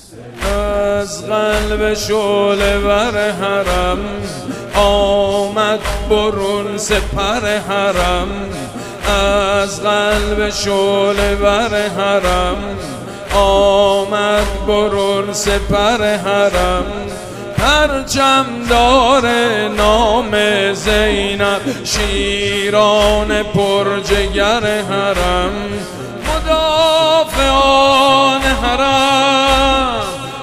از قلب شعله ور حرم آمد برون سپر حرم، از قلب شعله ور حرم آمد برون سپر حرم. پرچم داره نام زینب، شیران پرجگر حرم، مدافعان حرم،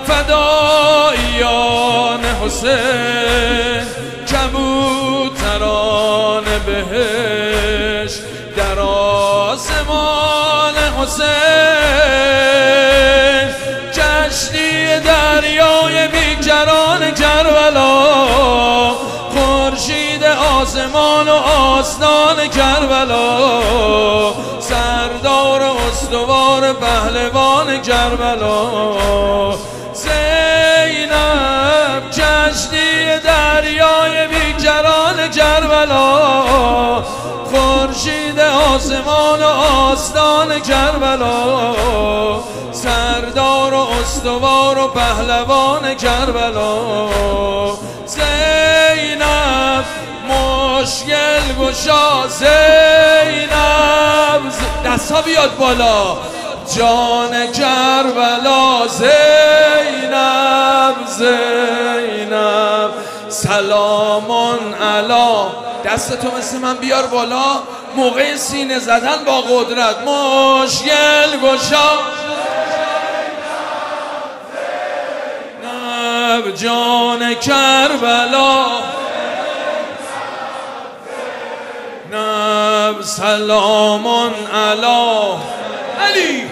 فداییان حسین، کبوتران بهشت در آسمان حسین. کشتی دریای بیکران کربلا، خورشید آسمان و آستان کربلا، سردار استوار پهلوان کربلا. زینب کشتی دریای بیکران کربلا، خورشید آسمان و آستان کربلا، سردار و استوار و پهلوان کربلا. زینب مشکل گشا، زینب دستا بیاد بالا، جان کربلا. زینب زینب سلامون علا. دستتو مثل من بیار بالا موقع سینه زدن با قدرت. مشکل گشا زینب جان کربلا، زینب سلامون علا علی.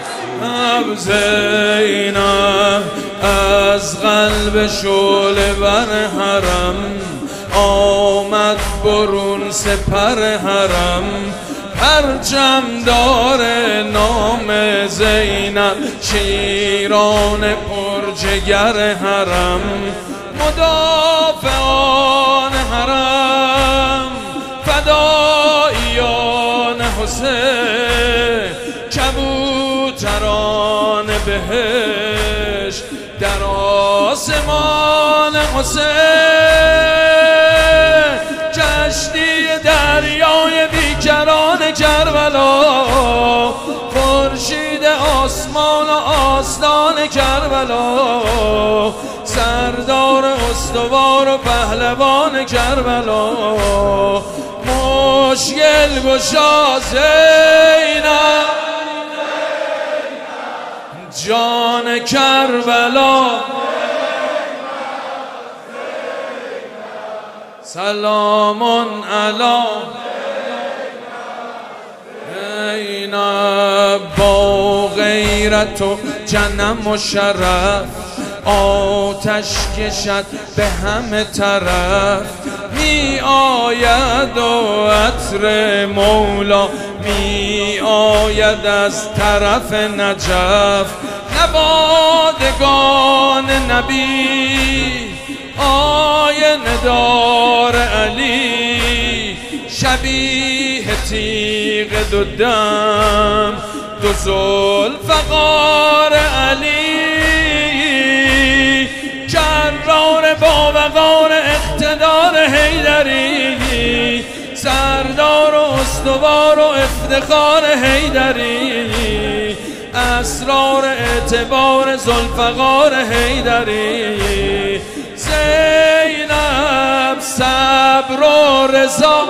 زینب از قلب شعله ور حرم آمد برون سپر حرم، پرچم داره نام زینب، شیران پرجگر حرم، مدافعان حرم، فداییان حسین، کبوتران بهشت در آسمان حسین. کشتی دریای بیکران کربلا، خورشید آسمان و آستان کربلا، سردار استوار و پهلوان کربلا. مشکل گشا زینب جان کربلا، سلامون علا. زینب با غیرت و جنم و شرف آتش کشد به همه طرف، می آید و عطر مولا می آید از طرف نجف. نوادگان نبی آینه دار علی، شبیه تیغ دو دم دو ذوالفقار علی، جرار با وقار اقتدار حیدری، سردار و استوار و افتخار حیدری، اسرار اعتبار ذوالفقار حیدری. زینب صبر و رضا،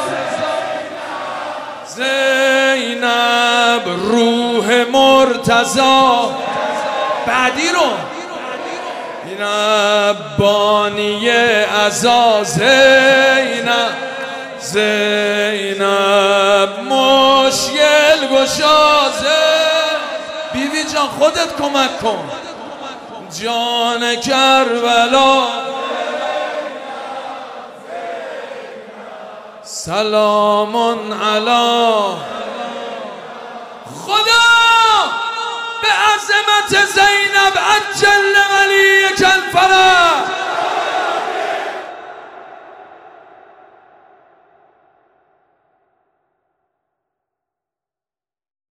زینب روح مرتضی. بعدی رو زینب بانی عزا، زینب زینب مشکل گشا. بیوی جان خودت کمک کن، جان کربلا. سلامون علا. خدا به عظمت زینب عجل علیک الفرج.